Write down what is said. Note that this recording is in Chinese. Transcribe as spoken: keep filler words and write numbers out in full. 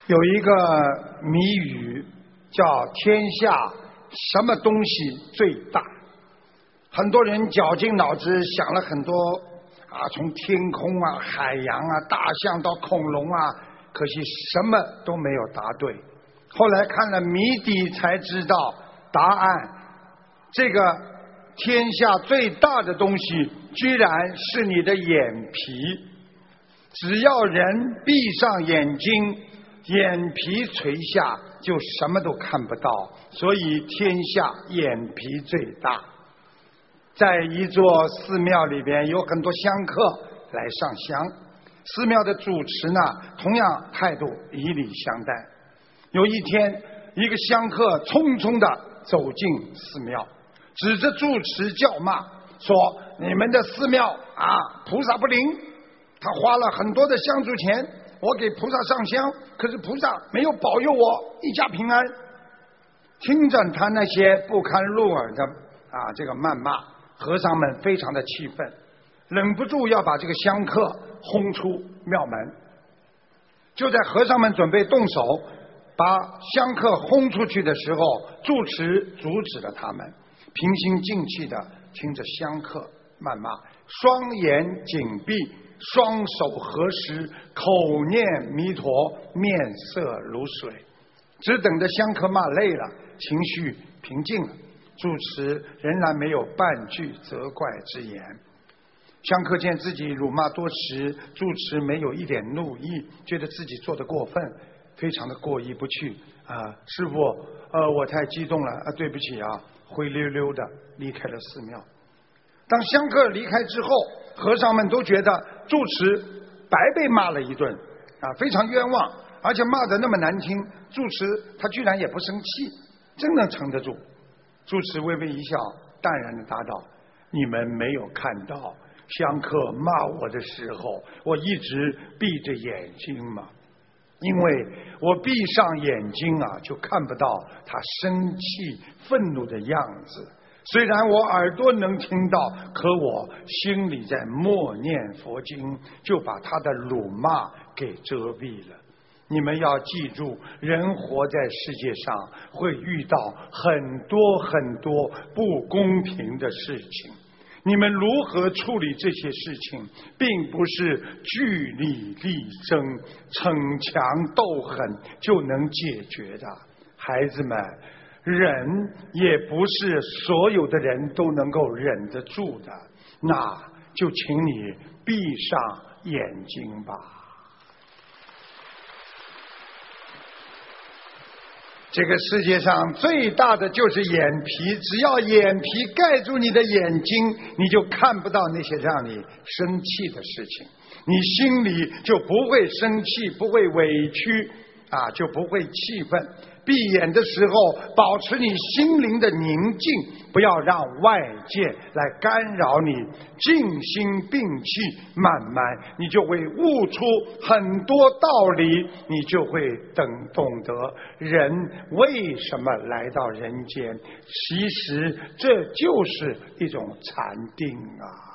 有一个谜语叫天下什么东西最大？很多人绞尽脑汁想了很多啊，从天空啊、海洋啊、大象到恐龙啊，可惜什么都没有答对。后来看了谜底才知道答案，这个天下最大的东西居然是你的眼皮。只要人闭上眼睛，眼皮垂下，就什么都看不到，所以天下眼皮最大。在一座寺庙里边，有很多香客来上香，寺庙的主持呢，同样态度以礼相待。有一天，一个香客匆匆地走进寺庙，指着住持叫骂，说：“你们的寺庙啊，菩萨不灵。他花了很多的香烛钱，我给菩萨上香，可是菩萨没有保佑我一家平安。”听着他那些不堪入耳的啊这个谩骂，和尚们非常的气愤，忍不住要把这个香客轰出庙门。就在和尚们准备动手把香客轰出去的时候，住持阻止了他们，平心静气的听着香客谩骂，双眼紧闭，双手合十，口念弥陀，面色如水，只等着香客骂累了，情绪平静了，住持仍然没有半句责怪之言。香客见自己辱骂多时，住持没有一点怒意，觉得自己做得过分，非常的过意不去啊，师父，呃，我太激动了啊，对不起啊，灰溜溜的离开了寺庙。当香客离开之后，和尚们都觉得住持白被骂了一顿啊，非常冤枉，而且骂得那么难听，住持他居然也不生气，真能撑得住。住持微微一笑，淡然地答道：“你们没有看到香客骂我的时候，我一直闭着眼睛吗？因为我闭上眼睛啊，就看不到他生气愤怒的样子。虽然我耳朵能听到，可我心里在默念佛经，就把他的辱骂给遮蔽了。你们要记住，人活在世界上会遇到很多很多不公平的事情，你们如何处理这些事情，并不是据理力争、逞强斗狠就能解决的。孩子们，忍也不是所有的人都能够忍得住的，那就请你闭上眼睛吧。这个世界上最大的就是眼皮，只要眼皮盖住你的眼睛，你就看不到那些让你生气的事情，你心里就不会生气，不会委屈啊，就不会气愤。闭眼的时候，保持你心灵的宁静，不要让外界来干扰你，静心并气，慢慢你就会悟出很多道理，你就会等懂得人为什么来到人间。其实这就是一种禅定啊。